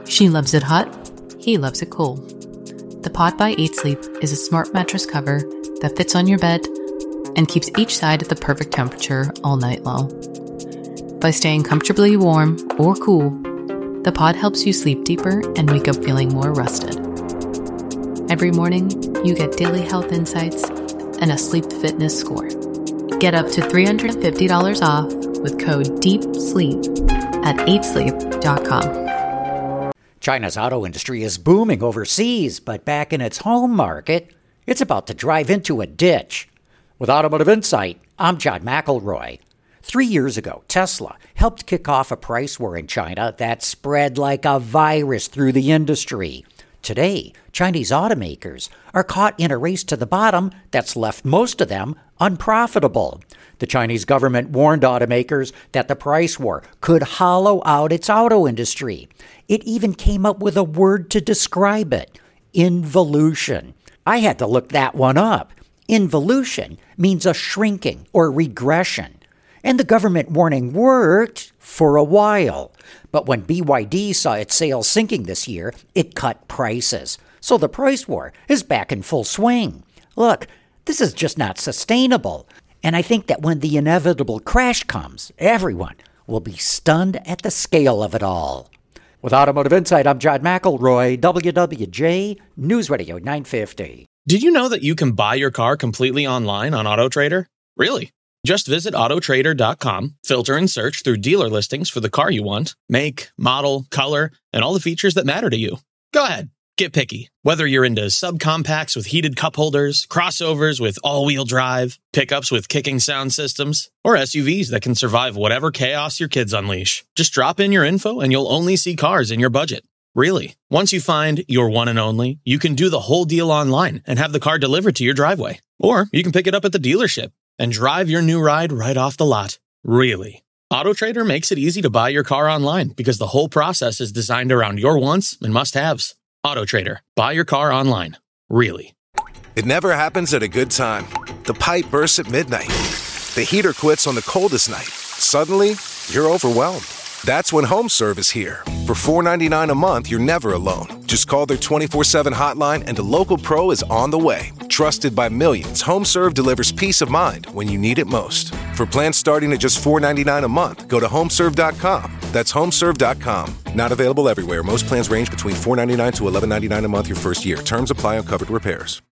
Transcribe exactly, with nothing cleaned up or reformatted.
She loves it hot. He loves it cool. The Pod by eight Sleep is a smart mattress cover that fits on your bed and keeps each side at the perfect temperature all night long. By staying comfortably warm or cool, the Pod helps you sleep deeper and wake up feeling more rested. Every morning, you get daily health insights and a sleep fitness score. Get up to three hundred fifty dollars off with code DEEPSLEEP at eight sleep dot com. China's auto industry is booming overseas, but back in its home market, it's about to drive into a ditch. With Automotive Insight, I'm John McElroy. Three years ago, Tesla helped kick off a price war in China that spread like a virus through the industry. Today, Chinese automakers are caught in a race to the bottom that's left most of them unprofitable. The Chinese government warned automakers that the price war could hollow out its auto industry. It even came up with a word to describe it: involution. I had to look that one up. Involution means a shrinking or regression. And the government warning worked for a while. But when B Y D saw its sales sinking this year, it cut prices. So the price war is back in full swing. Look, this is just not sustainable. And I think that when the inevitable crash comes, everyone will be stunned at the scale of it all. With Automotive Insight, I'm John McElroy, W W J News Radio nine fifty. Did you know that you can buy your car completely online on AutoTrader? Really? Just visit auto trader dot com, filter and search through dealer listings for the car you want, make, model, color, and all the features that matter to you. Go ahead, get picky. Whether you're into subcompacts with heated cup holders, crossovers with all-wheel drive, pickups with kicking sound systems, or S U Vs that can survive whatever chaos your kids unleash. Just drop in your info and you'll only see cars in your budget. Really. Once you find your one and only, you can do the whole deal online and have the car delivered to your driveway. Or you can pick it up at the dealership and drive your new ride right off the lot. Really. AutoTrader makes it easy to buy your car online because the whole process is designed around your wants and must-haves. AutoTrader. Buy your car online. Really. It never happens at a good time. The pipe bursts at midnight. The heater quits on the coldest night. Suddenly, you're overwhelmed. That's when HomeServe is here. For four dollars and ninety-nine cents a month, you're never alone. Just call their twenty-four seven hotline and a local pro is on the way. Trusted by millions, HomeServe delivers peace of mind when you need it most. For plans starting at just four dollars and ninety-nine cents a month, go to home serve dot com. That's home serve dot com. Not available everywhere. Most plans range between four dollars and ninety-nine cents to eleven dollars and ninety-nine cents a month your first year. Terms apply on covered repairs.